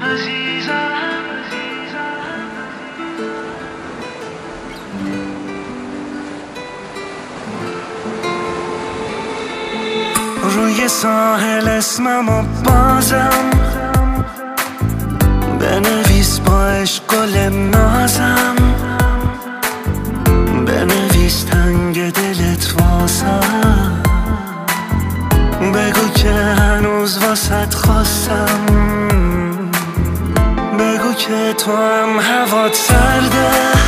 روی ساحل اسممو بازم بنویس با عشق گل نازم، بنویس تنگ دلت واسم، بگو که هنوز واسط خواستم، بگو که تو هم هوات سرده،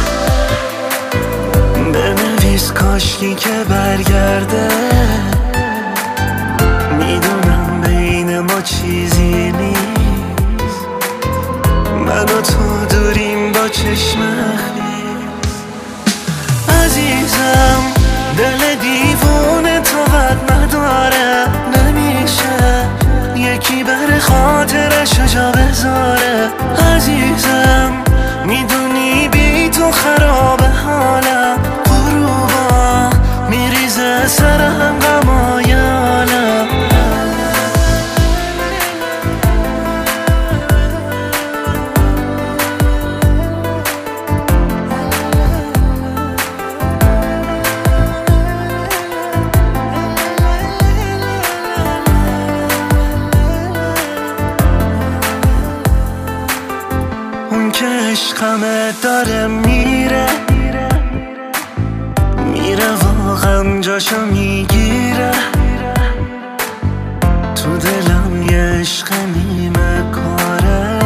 بنویس کاشکی که برگرده، میدونم بین ما چیزی نیست، من و تو دوریم با چشم خیز. عزیزم دل دیوونه طاقت نداره، نمیشه یکی بر خاطرش جا بذاره. عزیزم میدونی بی تو خراب حالم، غروبا میریزه سرم غمای عالم. اون که عشقمه داره میره، میره واقعا جاشو میگیره، تو دلم یه عشق نیمه کاره،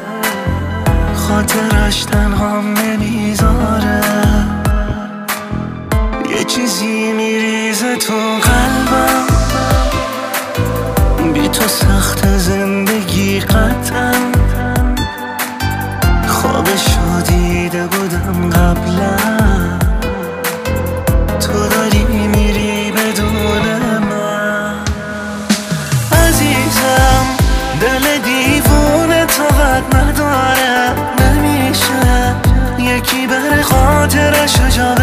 خاطرش تنهام نمیذاره، یه چیزی میریزه تو قلبم، بی تو سخت زندگی قطعا، خوابشو دیده بودم قبلا، تو داری میری بدون من. عزیزم دل دیوونه طاقت نداره، نمیشه یکی بر خاطرش جا